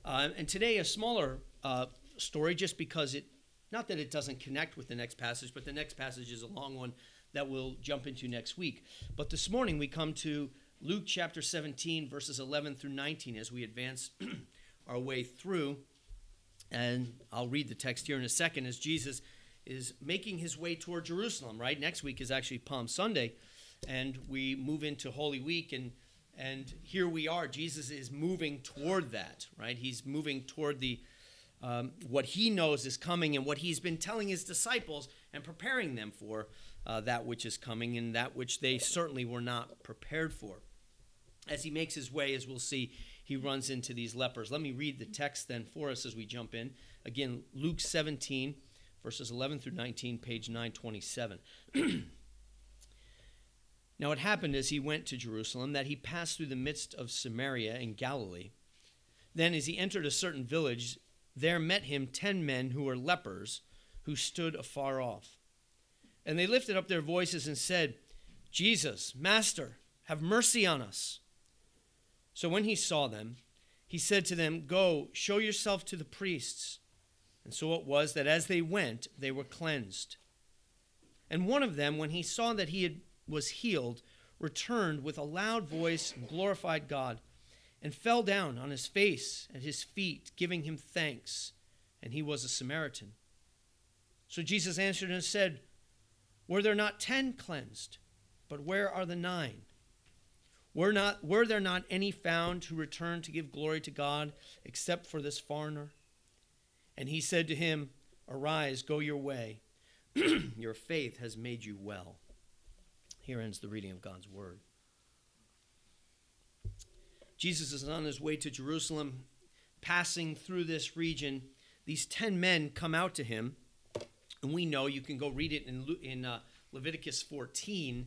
And today, a smaller story, just because not that it doesn't connect with the next passage, but the next passage is a long one that we'll jump into next week. But this morning, we come to Luke chapter 17, verses 11 through 19, as we advance our way through. And I'll read the text here in a second, as Jesus is making his way toward Jerusalem, right? Next week is actually Palm Sunday, and we move into Holy Week, and here we are. Jesus is moving toward that, right? He's moving toward the what he knows is coming and what he's been telling his disciples and preparing them for that which is coming and that which they certainly were not prepared for. As he makes his way, as we'll see, he runs into these lepers. Let me read the text then for us as we jump in. Again, Luke 17, verses 11 through 19, page 927. Now it happened as he went to Jerusalem that he passed through the midst of Samaria and Galilee. Then as he entered a certain village, there met him 10 men who were lepers, who stood afar off. And they lifted up their voices and said, Jesus, Master, have mercy on us. So when he saw them, he said to them, Go, show yourself to the priests. And so it was that as they went, they were cleansed. And one of them, when he saw that he was healed, returned with a loud voice and glorified God, and fell down on his face at his feet, giving him thanks. And he was a Samaritan. So Jesus answered and said, Were there not 10 cleansed? But where are the 9? Were there not any found who returned to give glory to God, except for this foreigner? And he said to him, Arise, go your way. Your faith has made you well. Here ends the reading of God's word. Jesus is on his way to Jerusalem, passing through this region. These 10 men come out to him, and we know, you can go read it in Leviticus 14,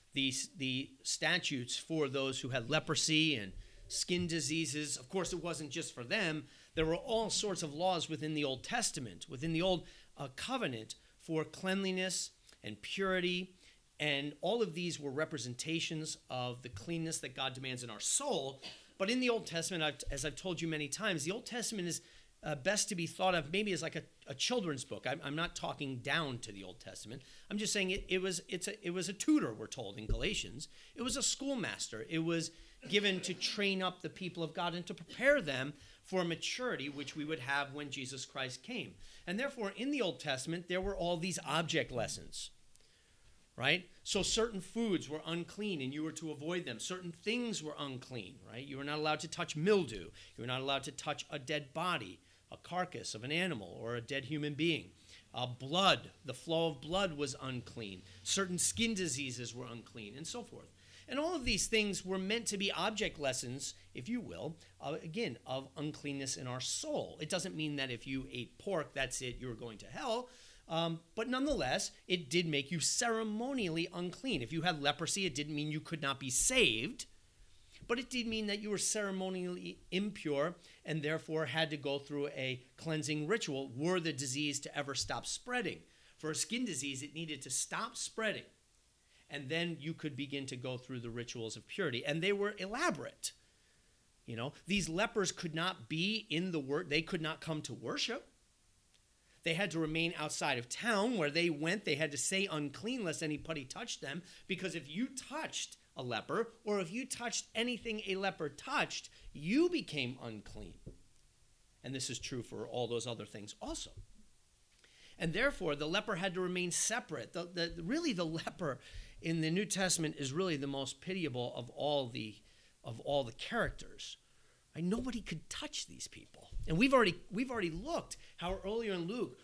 the statutes for those who had leprosy and skin diseases. Of course, it wasn't just for them. There were all sorts of laws within the Old Testament, within the Old Covenant, for cleanliness and purity. And all of these were representations of the cleanness that God demands in our soul. But in the Old Testament, as I've told you many times, the Old Testament is best to be thought of maybe as like a children's book. I'm not talking down to the Old Testament. I'm just saying it was a tutor, we're told in Galatians. It was a schoolmaster. It was given to train up the people of God and to prepare them for maturity, which we would have when Jesus Christ came. And therefore, in the Old Testament, there were all these object lessons. Right? So certain foods were unclean and you were to avoid them. Certain things were unclean, right? You were not allowed to touch mildew. You were not allowed to touch a dead body, a carcass of an animal or a dead human being. Blood, the flow of blood was unclean. Certain skin diseases were unclean and so forth. And all of these things were meant to be object lessons, if you will, again, of uncleanness in our soul. It doesn't mean that if you ate pork, that's it, you were going to hell. But nonetheless, it did make you ceremonially unclean. If you had leprosy, it didn't mean you could not be saved, but it did mean that you were ceremonially impure and therefore had to go through a cleansing ritual were the disease to ever stop spreading. For a skin disease, it needed to stop spreading, and then you could begin to go through the rituals of purity, and they were elaborate. You know, these lepers could not be in the word; they could not come to worship. They had to remain outside of town. Where they went, they had to stay unclean lest anybody touched them, because if you touched a leper, or if you touched anything a leper touched, you became unclean. And this is true for all those other things also. And therefore, the leper had to remain separate. Really, the leper in the New Testament is really the most pitiable of all the characters. Right? Nobody could touch these people. And we've already looked how earlier in Luke,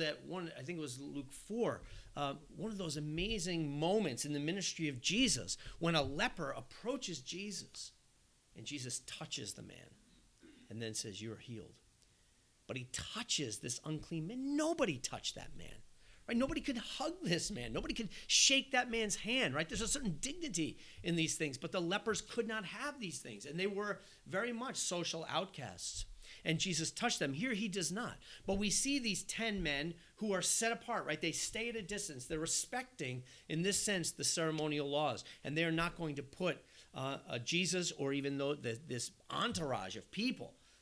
I think it was Luke 4, one of those amazing moments in the ministry of Jesus when a leper approaches Jesus and Jesus touches the man and then says, "You're healed." But he touches this unclean man. Nobody touched that man. Right? Nobody could hug this man. Nobody could shake that man's hand, right? There's a certain dignity in these things, but the lepers could not have these things, and they were very much social outcasts. And Jesus touched them. Here he does not. But we see these 10 men who are set apart, right? They stay at a distance. They're respecting, in this sense, the ceremonial laws, and they're not going to put Jesus or even though this entourage of people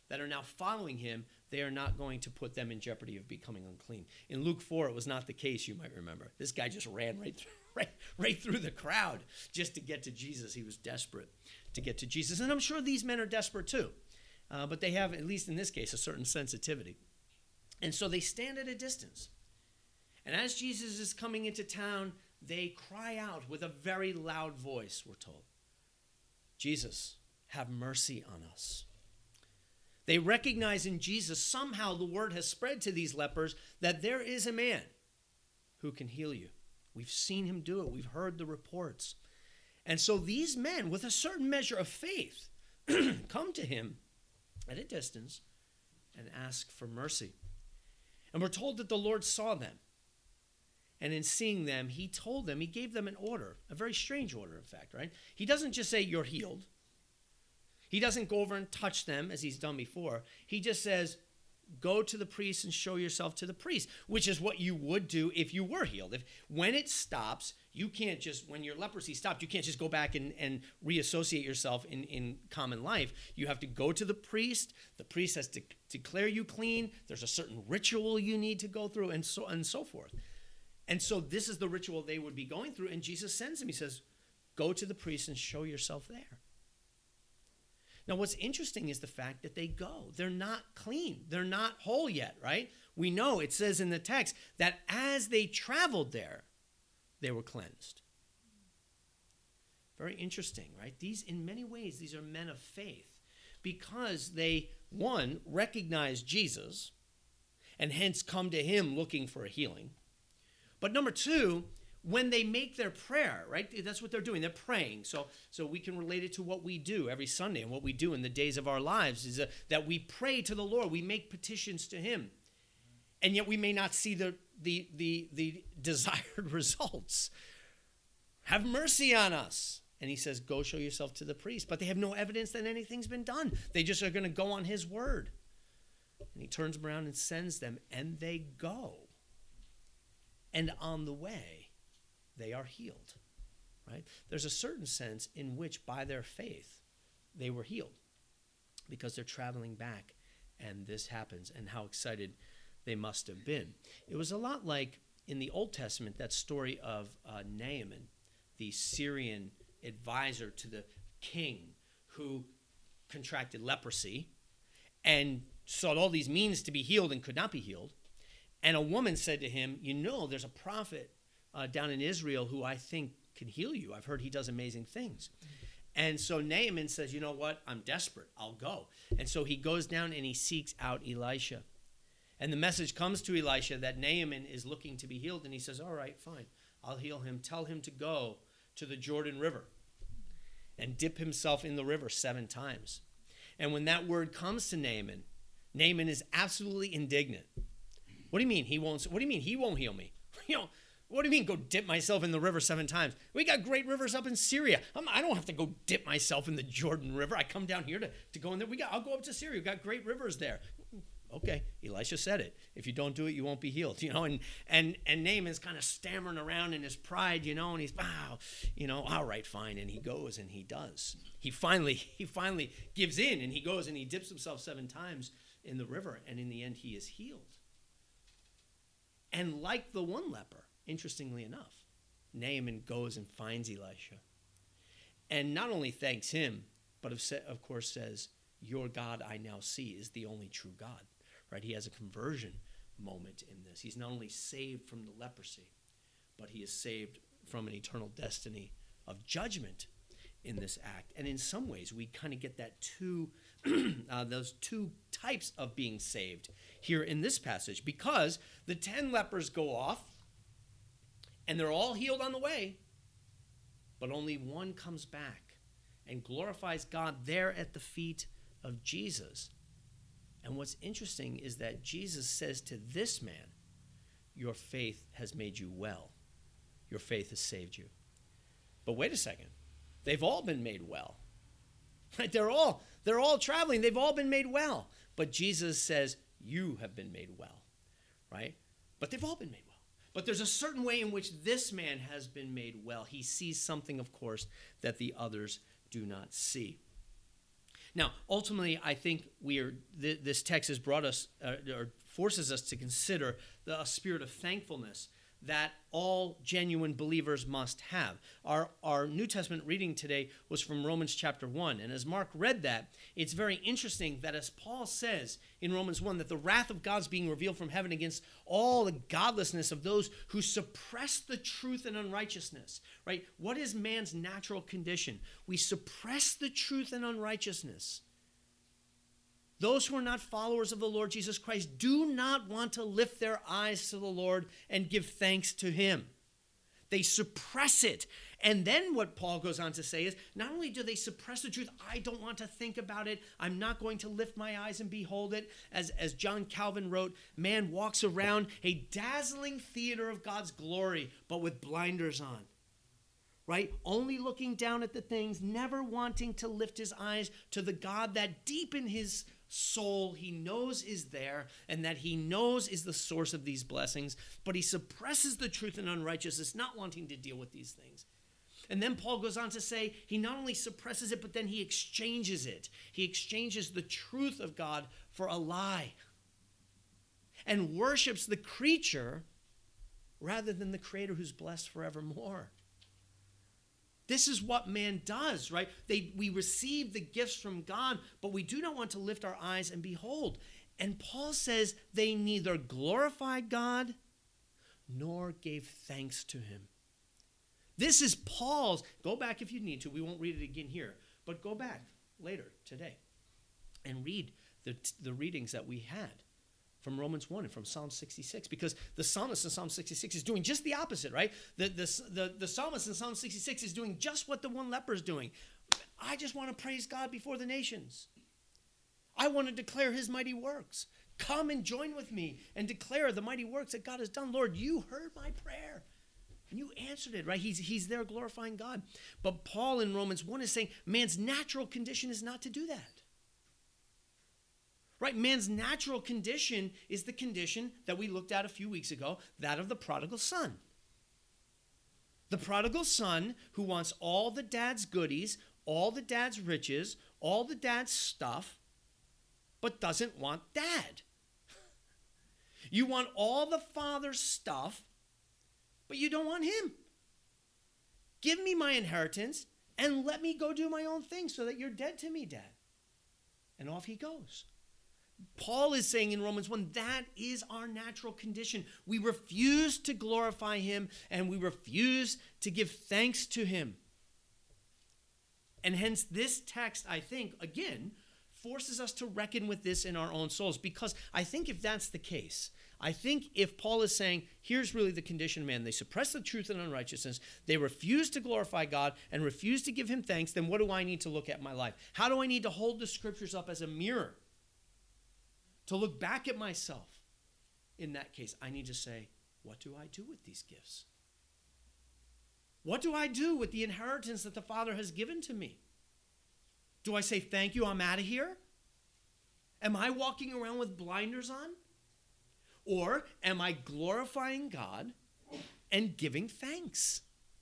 that are now following him, they are not going to put them in jeopardy of becoming unclean. In Luke 4, it was not the case, you might remember. This guy just ran right through the crowd just to get to Jesus. He was desperate to get to Jesus. And I'm sure these men are desperate too. But they have, at least in this case, a certain sensitivity. And so they stand at a distance. And as Jesus is coming into town, they cry out with a very loud voice, we're told, Jesus, have mercy on us. They recognize in Jesus, somehow the word has spread to these lepers that there is a man who can heal you. We've seen him do it. We've heard the reports. And so these men, with a certain measure of faith, come to him at a distance and ask for mercy. And we're told that the Lord saw them. And in seeing them, he told them, he gave them an order, a very strange order, in fact, right? He doesn't just say, you're healed. He doesn't go over and touch them as he's done before. He just says, go to the priest and show yourself to the priest, which is what you would do if you were healed. When it stops, you can't just, when your leprosy stopped, you can't just go back and reassociate yourself in common life. You have to go to the priest. The priest has to declare you clean. There's a certain ritual you need to go through and so forth. And so this is the ritual they would be going through. And Jesus sends them. He says, go to the priest and show yourself there. Now, what's interesting is the fact that they go. They're not clean. They're not whole yet, right? We know it says in the text that as they traveled there, they were cleansed. Very interesting, right? In many ways, these are men of faith because they, one, recognize Jesus and hence come to him looking for a healing. But number two, when they make their prayer, right? That's what they're doing. They're praying. So we can relate it to what we do every Sunday and what we do in the days of our lives is that we pray to the Lord. We make petitions to him. And yet we may not see the desired results. Have mercy on us. And he says, go show yourself to the priest. But they have no evidence that anything's been done. They just are going to go on his word. And he turns around and sends them, and they go. And on the way, they are healed, right? There's a certain sense in which by their faith, they were healed because they're traveling back and this happens and how excited they must have been. It was a lot like in the Old Testament, that story of Naaman, the Syrian advisor to the king who contracted leprosy and sought all these means to be healed and could not be healed. And a woman said to him, there's a prophet down in Israel who I think can heal you. I've heard he does amazing things. And so Naaman says, you know what? I'm desperate. I'll go. And so he goes down and he seeks out Elisha. And the message comes to Elisha that Naaman is looking to be healed. And he says, all right, fine. I'll heal him. Tell him to go to the Jordan River and dip himself in the river 7 times. And when that word comes to Naaman, Naaman is absolutely indignant. What do you mean he won't heal me? What do you mean go dip myself in the river 7 times? We got great rivers up in Syria. I don't have to go dip myself in the Jordan River. I come down here to go in there. I'll go up to Syria. We've got great rivers there. Okay, Elisha said it. If you don't do it, you won't be healed. And Naaman's kind of stammering around in his pride, and he's, all right, fine. And he goes and he does. He finally gives in and he goes and he dips himself 7 times in the river. And in the end, he is healed. And like the one leper, interestingly enough, Naaman goes and finds Elisha. And not only thanks him, but of course says, your God I now see is the only true God. Right? He has a conversion moment in this. He's not only saved from the leprosy, but he is saved from an eternal destiny of judgment in this act. And in some ways, we kind of get that those two types of being saved here in this passage, because the 10 lepers go off and they're all healed on the way, but only one comes back and glorifies God there at the feet of Jesus. And what's interesting is that Jesus says to this man, your faith has made you well. Your faith has saved you. But wait a second. They've all been made well. Right? They're all traveling. They've all been made well. But Jesus says, you have been made well. Right? But they've all been made well. But there's a certain way in which this man has been made well. He sees something, of course, that the others do not see. Now, ultimately, I think this text has brought us, or forces us to consider a spirit of thankfulness that all genuine believers must have. Our New Testament reading today was from Romans chapter 1. And as Mark read that, it's very interesting that as Paul says in Romans 1, that the wrath of God is being revealed from heaven against all the godlessness of those who suppress the truth and unrighteousness, right? What is man's natural condition? We suppress the truth and unrighteousness. Those who are not followers of the Lord Jesus Christ do not want to lift their eyes to the Lord and give thanks to him. They suppress it. And then what Paul goes on to say is, not only do they suppress the truth, I don't want to think about it. I'm not going to lift my eyes and behold it. As John Calvin wrote, man walks around a dazzling theater of God's glory, but with blinders on. Right? Only looking down at the things, never wanting to lift his eyes to the God that deep in his soul he knows is there and that he knows is the source of these blessings, but he suppresses the truth and unrighteousness, not wanting to deal with these things. And then Paul goes on to say he not only suppresses it, but then he exchanges it. He exchanges the truth of God for a lie and worships the creature rather than the Creator who's blessed forevermore. This is what man does, right? We receive the gifts from God, but we do not want to lift our eyes and behold. And Paul says they neither glorified God nor gave thanks to him. This is Paul's. Go back if you need to. We won't read it again here. But go back later today and read the readings that we had from Romans 1 and from Psalm 66, because the psalmist in Psalm 66 is doing just the opposite, right? The psalmist in Psalm 66 is doing just what the one leper is doing. I just want to praise God before the nations. I want to declare his mighty works. Come and join with me and declare the mighty works that God has done. Lord, you heard my prayer and you answered it, right? He's there glorifying God. But Paul in Romans 1 is saying man's natural condition is not to do that. Right? Man's natural condition is the condition that we looked at a few weeks ago, that of the prodigal son. The prodigal son who wants all the dad's goodies, all the dad's riches, all the dad's stuff, but doesn't want dad. You want all the father's stuff, but you don't want him. Give me my inheritance and let me go do my own thing so that you're dead to me, Dad. And off he goes. Paul is saying in Romans 1, that is our natural condition. We refuse to glorify him and we refuse to give thanks to him. And hence this text, I think, again, forces us to reckon with this in our own souls. Because I think if that's the case, I think if Paul is saying, here's really the condition of man, they suppress the truth and unrighteousness, they refuse to glorify God and refuse to give him thanks, then what do I need to look at in my life? How do I need to hold the scriptures up as a mirror to look back at myself? In that case, I need to say, what do I do with these gifts? What do I do with the inheritance that the Father has given to me? Do I say, thank you, I'm out of here? Am I walking around with blinders on? Or am I glorifying God and giving thanks?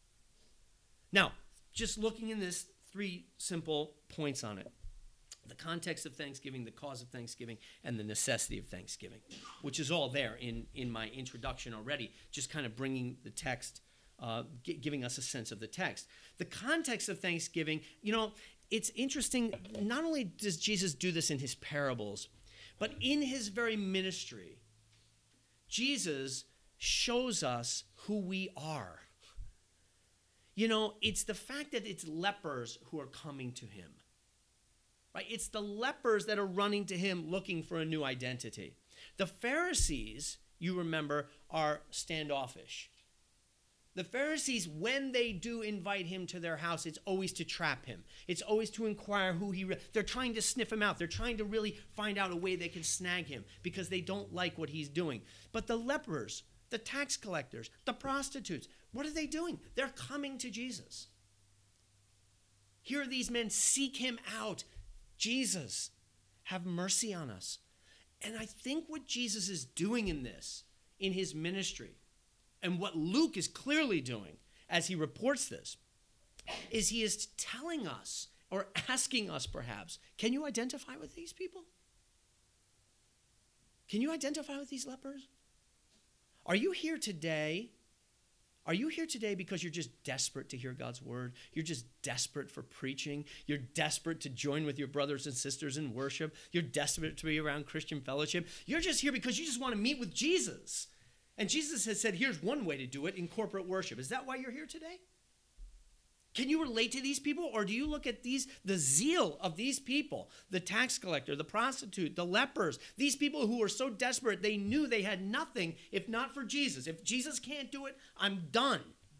Now, just looking in this, 3 simple points on it. The context of thanksgiving, the cause of thanksgiving, and the necessity of thanksgiving, which is all there in my introduction already, just kind of bringing the text, giving us a sense of the text. The context of thanksgiving, it's interesting, not only does Jesus do this in his parables, but in his very ministry, Jesus shows us who we are. It's the fact that it's lepers who are coming to him. Right? It's the lepers that are running to him looking for a new identity. The Pharisees, you remember, are standoffish. The Pharisees, when they do invite him to their house, it's always to trap him. It's always to inquire who they're trying to sniff him out. They're trying to really find out a way they can snag him because they don't like what he's doing. But the lepers, the tax collectors, the prostitutes, what are they doing? They're coming to Jesus. Here these men seek him out. Jesus, have mercy on us. And I think what Jesus is doing in this, in his ministry, and what Luke is clearly doing as he reports this, is he is telling us, or asking us perhaps, can you identify with these people? Can you identify with these lepers? Are you here today? Are you here today because you're just desperate to hear God's word? You're just desperate for preaching. You're desperate to join with your brothers and sisters in worship. You're desperate to be around Christian fellowship. You're just here because you just want to meet with Jesus. And Jesus has said, here's one way to do it in corporate worship. Is that why you're here today? Can you relate to these people? Or do you look at the zeal of these people, the tax collector, the prostitute, the lepers, these people who were so desperate, they knew they had nothing if not for Jesus. If Jesus can't do it, I'm done.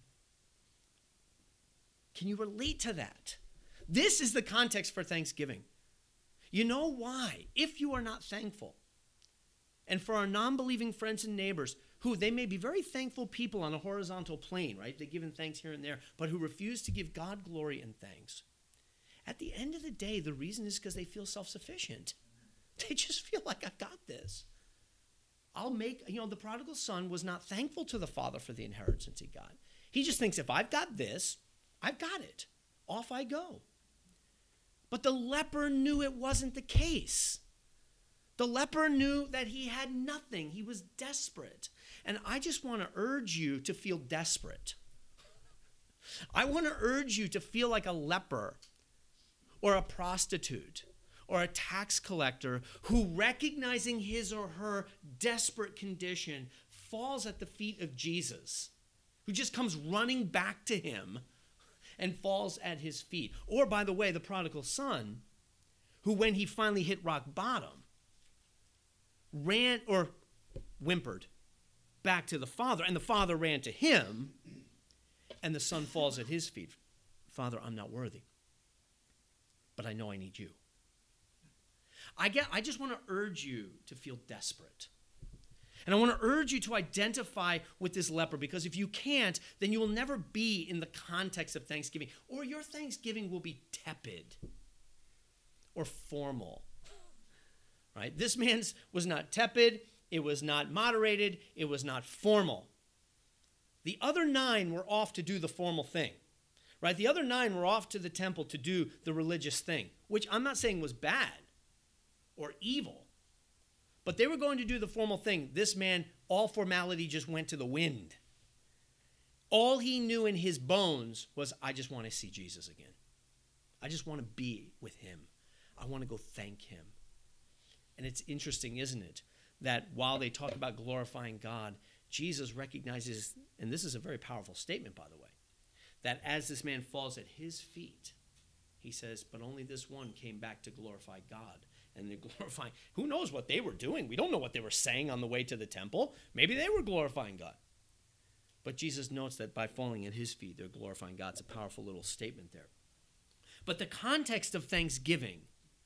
Can you relate to that? This is the context for Thanksgiving. You know why? If you are not thankful, and for our non-believing friends and neighbors, who they may be very thankful people on a horizontal plane, right? They're giving thanks here and there, but who refuse to give God glory and thanks. At the end of the day, the reason is because they feel self-sufficient. They just feel like, I've got this. The prodigal son was not thankful to the father for the inheritance he got. He just thinks, if I've got this, I've got it. Off I go. But the leper knew it wasn't the case. The leper knew that he had nothing. He was desperate. And I just want to urge you to feel desperate. I want to urge you to feel like a leper or a prostitute or a tax collector who, recognizing his or her desperate condition, falls at the feet of Jesus, who just comes running back to him and falls at his feet. Or, by the way, the prodigal son, who, when he finally hit rock bottom, ran or whimpered back to the father, and the father ran to him, and the son falls at his feet. Father, I'm not worthy, but I know I need you. I just want to urge you to feel desperate. And I want to urge you to identify with this leper, because if you can't, then you will never be in the context of Thanksgiving, or your Thanksgiving will be tepid or formal. Right? This man's was not tepid, it was not moderated, it was not formal. The other 9 were off to do the formal thing. Right? The other 9 were off to the temple to do the religious thing, which I'm not saying was bad or evil, but they were going to do the formal thing. This man, all formality just went to the wind. All he knew in his bones was, I just want to see Jesus again. I just want to be with him. I want to go thank him. And it's interesting, isn't it, that while they talk about glorifying God, Jesus recognizes, and this is a very powerful statement, by the way, that as this man falls at his feet, he says, but only this one came back to glorify God. And they're glorifying, who knows what they were doing? We don't know what they were saying on the way to the temple. Maybe they were glorifying God. But Jesus notes that by falling at his feet, they're glorifying God. It's a powerful little statement there. But the context of Thanksgiving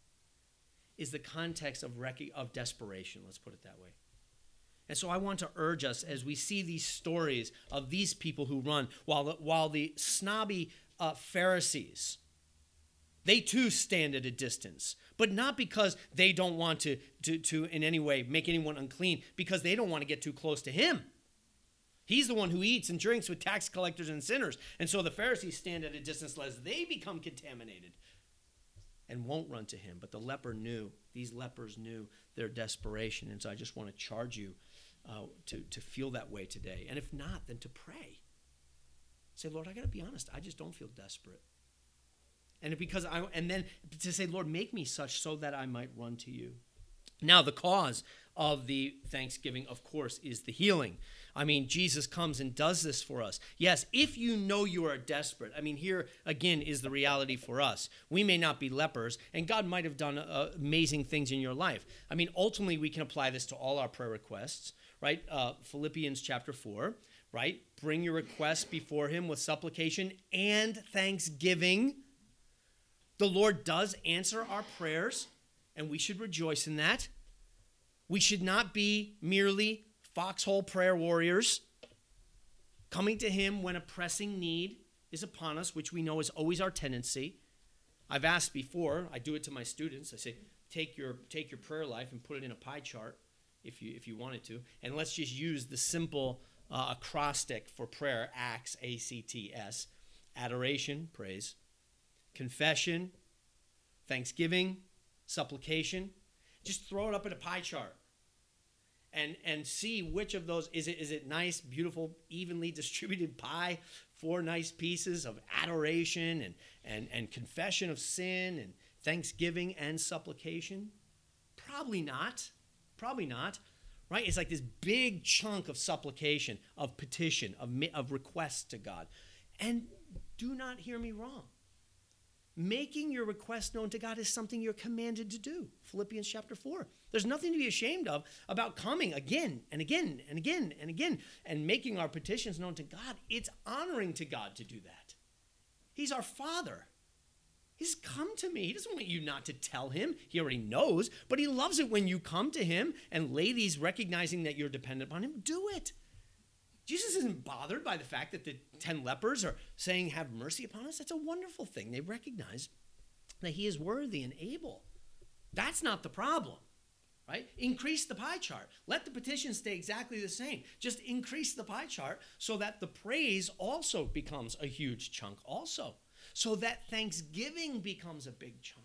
is the context of desperation, let's put it that way. And so I want to urge us, as we see these stories of these people who run, while the snobby Pharisees, they too stand at a distance, but not because they don't want to in any way make anyone unclean, because they don't want to get too close to him. He's the one who eats and drinks with tax collectors and sinners. And so the Pharisees stand at a distance lest they become contaminated and won't run to him. But these lepers knew their desperation. And so I just want to charge you to feel that way today. And if not, then to pray. Say, Lord, I got to be honest. I just don't feel desperate. And then to say, Lord, make me such so that I might run to you. Now, the cause of the Thanksgiving, of course, is the healing. I mean, Jesus comes and does this for us. Yes, if you know you are desperate. I mean, here again is the reality for us. We may not be lepers, and God might have done amazing things in your life. I mean, ultimately, we can apply this to all our prayer requests, right? Philippians chapter 4, right? Bring your requests before him with supplication and thanksgiving. The Lord does answer our prayers, and we should rejoice in that. We should not be merely foxhole prayer warriors coming to him when a pressing need is upon us, which we know is always our tendency. I've asked before, I do it to my students. I say, take your prayer life and put it in a pie chart if you wanted to, and let's just use the simple acrostic for prayer, ACTS, ACTS, adoration, praise, confession, thanksgiving, supplication. Just throw it up in a pie chart and see which of those, is it nice, beautiful, evenly distributed pie, 4 nice pieces of adoration and confession of sin and thanksgiving and supplication? Probably not. Probably not. Right? It's like this big chunk of supplication, of petition, of request to God. And do not hear me wrong. Making your request known to God is something you're commanded to do. Philippians chapter 4. There's nothing to be ashamed of about coming again and again and again and again and making our petitions known to God. It's honoring to God to do that. He's our Father. He's come to me. He doesn't want you not to tell him. He already knows, but he loves it when you come to him. And ladies, recognizing that you're dependent upon him, do it. Jesus isn't bothered by the fact that the 10 lepers are saying, have mercy upon us. That's a wonderful thing. They recognize that he is worthy and able. That's not the problem, right? Increase the pie chart. Let the petition stay exactly the same. Just increase the pie chart so that the praise also becomes a huge chunk also. So that thanksgiving becomes a big chunk.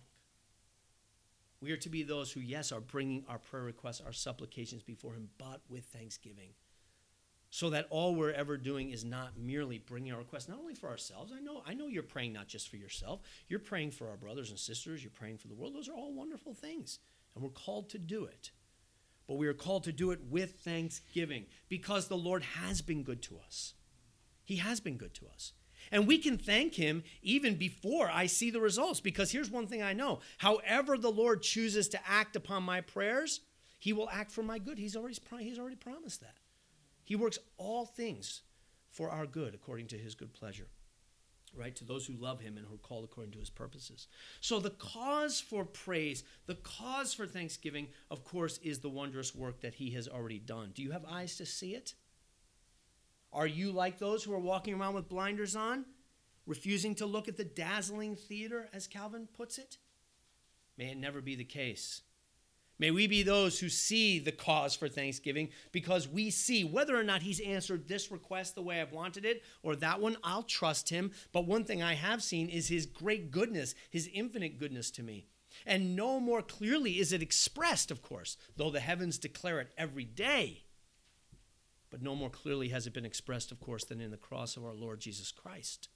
We are to be those who, yes, are bringing our prayer requests, our supplications before him, but with thanksgiving. So that all we're ever doing is not merely bringing our requests, not only for ourselves. I know you're praying not just for yourself. You're praying for our brothers and sisters. You're praying for the world. Those are all wonderful things, and we're called to do it. But we are called to do it with thanksgiving because the Lord has been good to us. He has been good to us. And we can thank him even before I see the results, because here's one thing I know. However the Lord chooses to act upon my prayers, he will act for my good. He's already promised that. He works all things for our good according to his good pleasure, right? To those who love him and who are called according to his purposes. So the cause for praise, the cause for thanksgiving, of course, is the wondrous work that he has already done. Do you have eyes to see it? Are you like those who are walking around with blinders on, refusing to look at the dazzling theater, as Calvin puts it? May it never be the case. May we be those who see the cause for thanksgiving because we see whether or not he's answered this request the way I've wanted it or that one, I'll trust him. But one thing I have seen is his great goodness, his infinite goodness to me. And no more clearly is it expressed, of course, though the heavens declare it every day. But no more clearly has it been expressed, of course, than in the cross of our Lord Jesus Christ.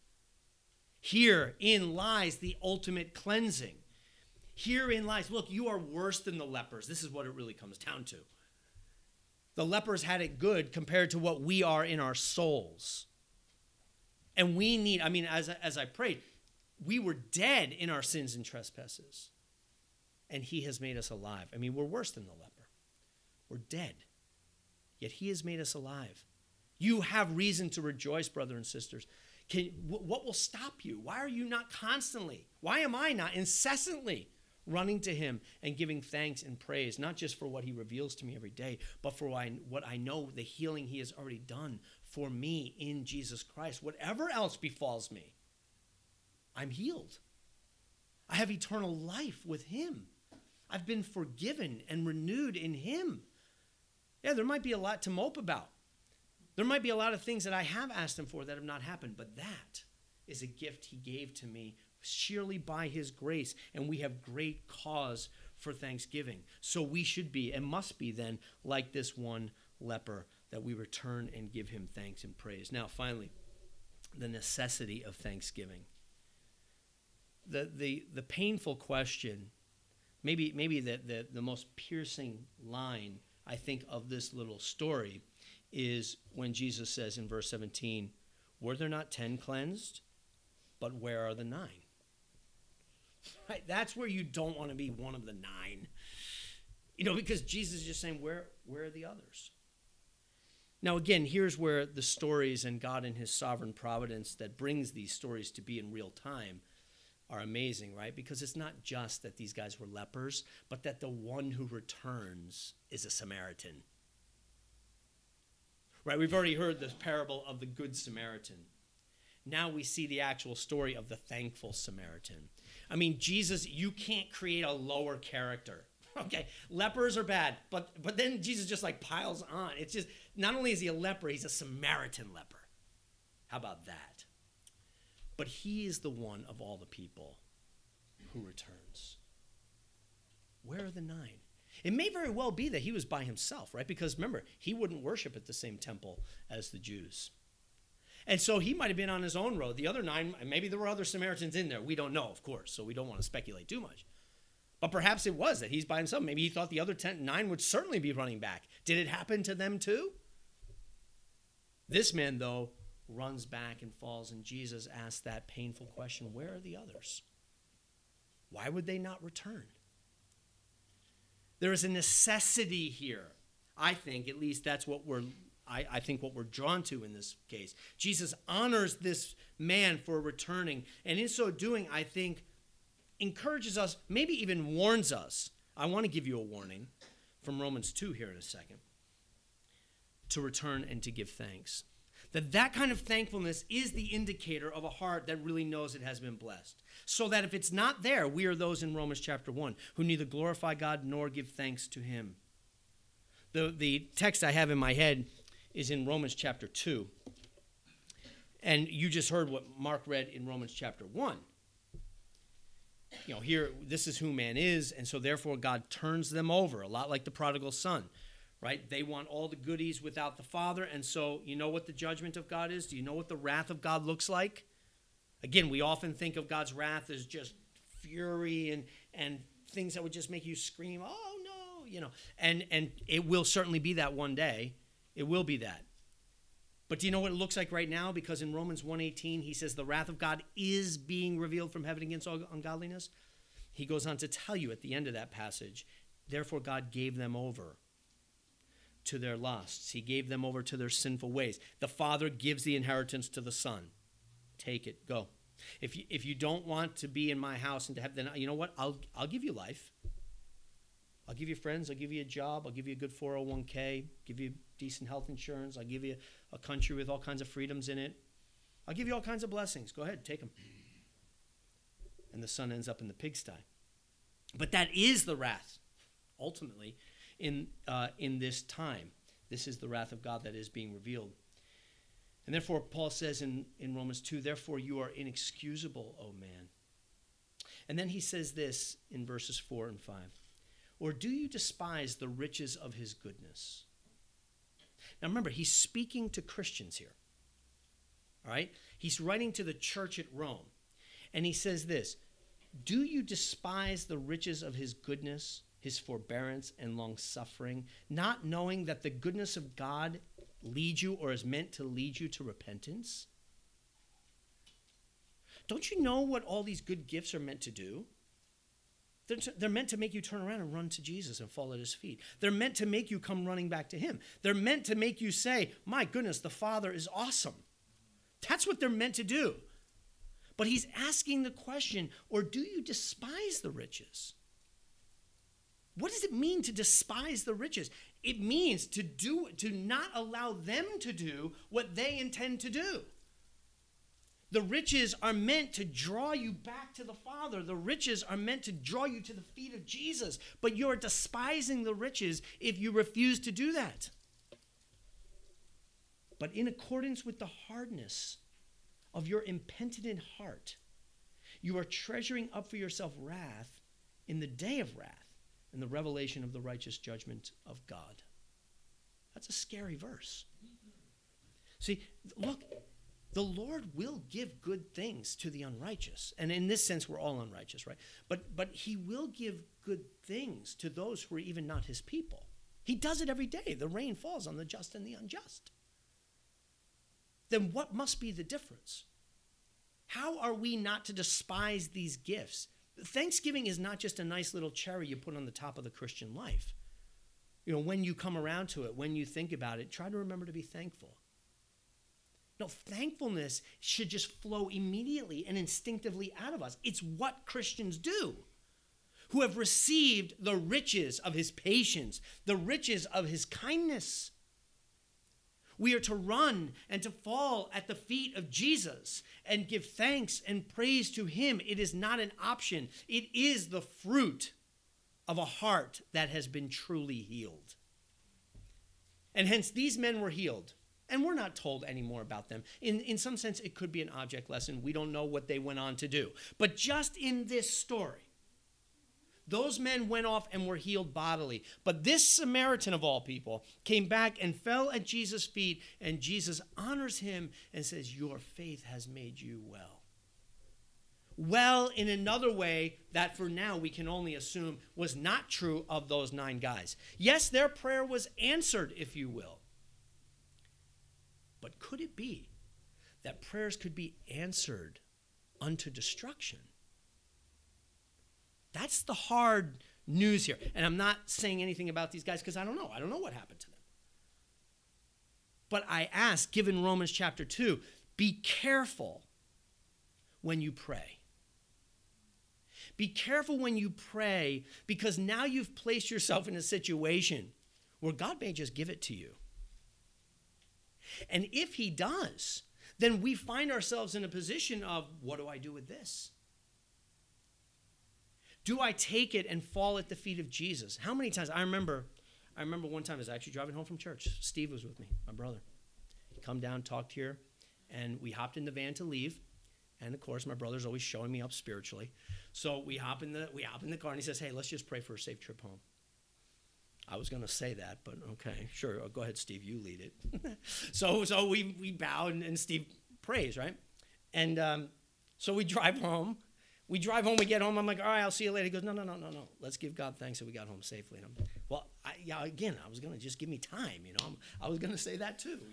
Herein lies the ultimate cleansing. Herein lies, look, you are worse than the lepers. This is what it really comes down to. The lepers had it good compared to what we are in our souls. And we need, as I prayed, we were dead in our sins and trespasses. And he has made us alive. We're worse than the leper. We're dead. Yet he has made us alive. You have reason to rejoice, brothers and sisters. What will stop you? Why are you not constantly? Why am I not incessantly running to him and giving thanks and praise, not just for what he reveals to me every day, but for what I know, the healing he has already done for me in Jesus Christ. Whatever else befalls me, I'm healed. I have eternal life with him. I've been forgiven and renewed in him. Yeah, there might be a lot to mope about. There might be a lot of things that I have asked him for that have not happened, but that is a gift he gave to me sheerly by his grace, and we have great cause for thanksgiving. So we should be and must be then like this one leper, that we return and give him thanks and praise. Now, finally, the necessity of thanksgiving. The painful question, maybe the most piercing line, I think, of this little story is when Jesus says in verse 17, were there not 10 cleansed? But where are the 9? Right? That's where you don't want to be one of the 9. Because Jesus is just saying, where are the others? Now, again, here's where the stories and God in his sovereign providence that brings these stories to be in real time are amazing, right? Because it's not just that these guys were lepers, but that the one who returns is a Samaritan. Right? We've already heard the parable of the Good Samaritan. Now we see the actual story of the thankful Samaritan. Jesus, you can't create a lower character. Okay, lepers are bad, but then Jesus just piles on. It's just, not only is he a leper, he's a Samaritan leper. How about that? But he is the one of all the people who returns? Where are the 9? It may very well be that he was by himself, right? Because remember, he wouldn't worship at the same temple as the Jews. And so he might have been on his own road. The other 9, maybe there were other Samaritans in there. We don't know, of course, so we don't want to speculate too much. But perhaps it was that he's by himself. Maybe he thought the other 9 would certainly be running back. Did it happen to them too? This man, though, runs back and falls, and Jesus asks that painful question, where are the others? Why would they not return? There is a necessity here. I think, at least that's what I think what we're drawn to in this case. Jesus honors this man for returning, and in so doing, I think, encourages us, maybe even warns us. I want to give you a warning from Romans 2 here in a second. To return and to give thanks. That kind of thankfulness is the indicator of a heart that really knows it has been blessed. So that if it's not there, we are those in Romans chapter 1 who neither glorify God nor give thanks to him. The text I have in my head is in Romans chapter 2. And you just heard what Mark read in Romans chapter 1. Here, this is who man is, and so therefore God turns them over, a lot like the prodigal son, right? They want all the goodies without the Father, and so you know what the judgment of God is? Do you know what the wrath of God looks like? Again, we often think of God's wrath as just fury and things that would just make you scream, oh no, and it will certainly be that one day. It will be that. But do you know what it looks like right now? Because in Romans 1:18, he says the wrath of God is being revealed from heaven against all ungodliness. He goes on to tell you at the end of that passage, therefore God gave them over to their lusts. He gave them over to their sinful ways. The Father gives the inheritance to the Son. Take it, go. If you don't want to be in my house and to have, then you know what? I'll give you life. I'll give you friends. I'll give you a job. I'll give you a good 401k. Give you decent health insurance. I'll give you a country with all kinds of freedoms in it. I'll give you all kinds of blessings. Go ahead, take them. And the son ends up in the pigsty. But that is the wrath, ultimately, in this time. This is the wrath of God that is being revealed. And therefore, Paul says in Romans 2, therefore you are inexcusable, O man. And then he says this in verses 4 and 5. Or do you despise the riches of his goodness? Now remember, he's speaking to Christians here. All right? He's writing to the church at Rome. And he says this, do you despise the riches of his goodness, his forbearance and long-suffering, not knowing that the goodness of God leads you or is meant to lead you to repentance? Don't you know what all these good gifts are meant to do? They're meant to make you turn around and run to Jesus and fall at his feet. They're meant to make you come running back to him. They're meant to make you say, my goodness, the Father is awesome. That's what they're meant to do. But he's asking the question, or do you despise the riches? What does it mean to despise the riches? It means to not allow them to do what they intend to do. The riches are meant to draw you back to the Father. The riches are meant to draw you to the feet of Jesus. But you're despising the riches if you refuse to do that. But in accordance with the hardness of your impenitent heart, you are treasuring up for yourself wrath in the day of wrath and the revelation of the righteous judgment of God. That's a scary verse. See, look, the Lord will give good things to the unrighteous. And in this sense, we're all unrighteous, right? But he will give good things to those who are even not his people. He does it every day. The rain falls on the just and the unjust. Then what must be the difference? How are we not to despise these gifts? Thanksgiving is not just a nice little cherry you put on the top of the Christian life. When you come around to it, when you think about it, try to remember to be thankful. No, thankfulness should just flow immediately and instinctively out of us. It's what Christians do, who have received the riches of his patience, the riches of his kindness. We are to run and to fall at the feet of Jesus and give thanks and praise to him. It is not an option. It is the fruit of a heart that has been truly healed. And hence these men were healed. And we're not told any more about them. In some sense, it could be an object lesson. We don't know what they went on to do. But just in this story, Those men went off and were healed bodily. But this Samaritan of all people came back and fell at Jesus' feet, and Jesus honors him and says, your faith has made you well. Well, in another way that for now we can only assume was not true of those 9 guys. Yes, their prayer was answered, if you will. But could it be that prayers could be answered unto destruction? That's the hard news here. And I'm not saying anything about these guys because I don't know. I don't know what happened to them. But I ask, given Romans chapter 2, be careful when you pray. Be careful when you pray, because now you've placed yourself in a situation where God may just give it to you. And if he does, then we find ourselves in a position of, what do I do with this? Do I take it and fall at the feet of Jesus? How many times? I remember one time I was actually driving home from church. Steve was with me, my brother. He come down, talked here, and we hopped in the van to leave. And of course, my brother's always showing me up spiritually. So we hop in the car, and he says, hey, let's just pray for a safe trip home. I was going to say that, but okay, sure. Go ahead, Steve, you lead it. So we bow, and Steve prays, right? And so we drive home. We get home. I'm like, all right, I'll see you later. He goes, no. Let's give God thanks that we got home safely. And I'm like, well, I was going to just give me time, I was going to say that too,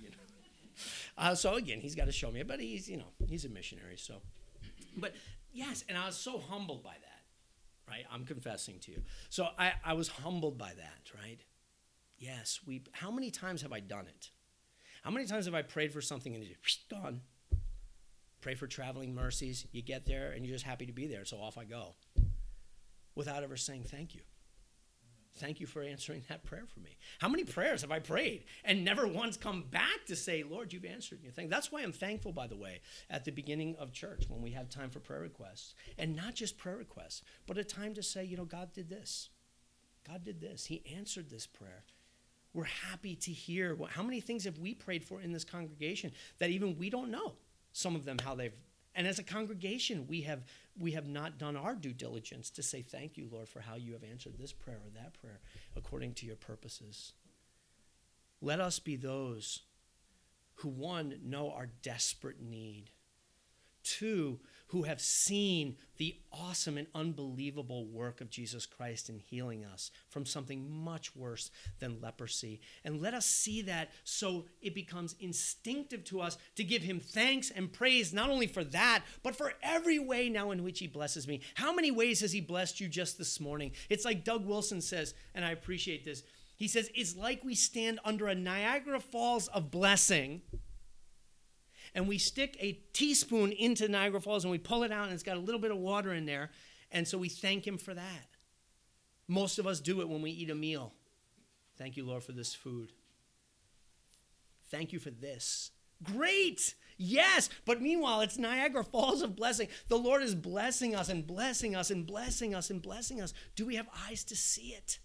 So again, he's got to show me, but he's a missionary. So, but yes, and I was so humbled by that, right? I'm confessing to you. So I was humbled by that, right? Yes, how many times have I done it? How many times have I prayed for something and it's just gone? Pray for traveling mercies. You get there and you're just happy to be there, so off I go. Without ever saying thank you. Thank you for answering that prayer for me. How many prayers have I prayed and never once come back to say, Lord, you've answered your thing? That's why I'm thankful, by the way, at the beginning of church when we have time for prayer requests. And not just prayer requests, but a time to say, God did this. God did this. He answered this prayer. We're happy to hear. How many things have we prayed for in this congregation that even we don't know? Some of them, how they've, and as a congregation, we have not done our due diligence to say thank you, Lord, for how you have answered this prayer or that prayer according to your purposes. Let us be those who, 1, know our desperate need, 2, who have seen the awesome and unbelievable work of Jesus Christ in healing us from something much worse than leprosy. And let us see that so it becomes instinctive to us to give him thanks and praise, not only for that, but for every way now in which he blesses me. How many ways has he blessed you just this morning? It's like Doug Wilson says, and I appreciate this. He says, it's like we stand under a Niagara Falls of blessing, and we stick a teaspoon into Niagara Falls and we pull it out and it's got a little bit of water in there. And so we thank him for that. Most of us do it when we eat a meal. Thank you, Lord, for this food. Thank you for this. Great. Yes. But meanwhile, it's Niagara Falls of blessing. The Lord is blessing us and blessing us and blessing us and blessing us. Do we have eyes to see it?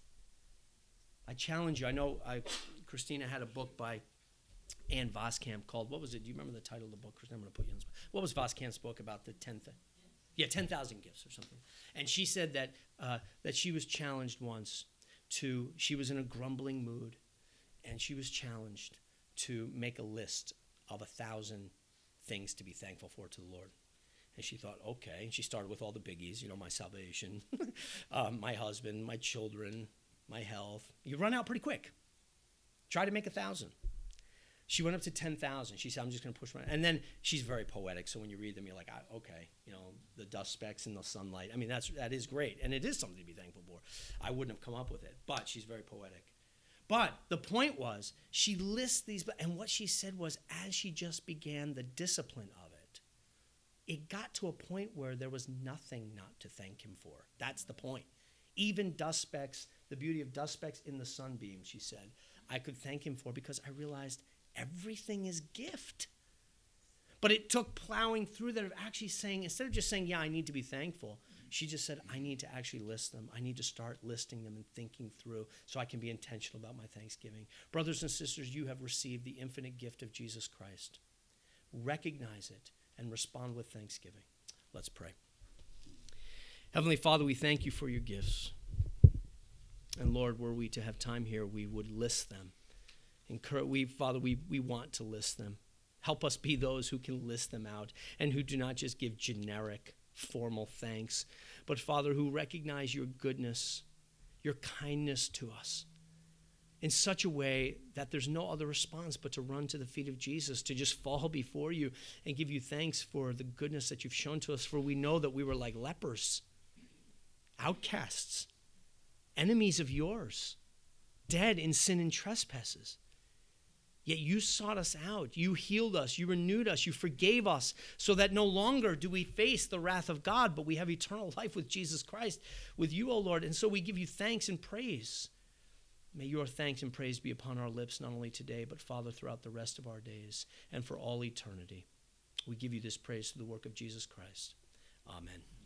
I challenge you. I know Christina had a book by Ann Voskamp called, what was it? Do you remember the title of the book? Christina, I'm going to put you on the spot. What was Voskamp's book about the 10,000 gifts or something? And she said that she was challenged once she was in a grumbling mood, and she was challenged to make a list of 1,000 things to be thankful for to the Lord. And she thought, okay. And she started with all the biggies, my salvation, my husband, my children, my health. You run out pretty quick. Try to make 1,000. She went up to 10,000. She said, I'm just going to push my... And then she's very poetic, so when you read them, you're like, okay, the dust specks in the sunlight. I mean, that is great, and it is something to be thankful for. I wouldn't have come up with it, but she's very poetic. But the point was, she lists these... And what she said was, as she just began the discipline of it, it got to a point where there was nothing not to thank him for. That's the point. Even dust specks, the beauty of dust specks in the sunbeam, she said, I could thank him for because I realized everything is gift. But it took plowing through that of actually saying, instead of just saying, yeah, I need to be thankful, she just said, I need to actually list them. I need to start listing them and thinking through so I can be intentional about my thanksgiving. Brothers and sisters, you have received the infinite gift of Jesus Christ. Recognize it and respond with thanksgiving. Let's pray. Heavenly Father, we thank you for your gifts. And Lord, were we to have time here, we would list them. Father, we want to list them. Help us be those who can list them out and who do not just give generic, formal thanks, but, Father, who recognize your goodness, your kindness to us in such a way that there's no other response but to run to the feet of Jesus, to just fall before you and give you thanks for the goodness that you've shown to us. For we know that we were like lepers, outcasts, enemies of yours, dead in sin and trespasses. Yet you sought us out, you healed us, you renewed us, you forgave us, so that no longer do we face the wrath of God, but we have eternal life with Jesus Christ, with you, O Lord. And so we give you thanks and praise. May your thanks and praise be upon our lips, not only today, but, Father, throughout the rest of our days and for all eternity. We give you this praise through the work of Jesus Christ. Amen.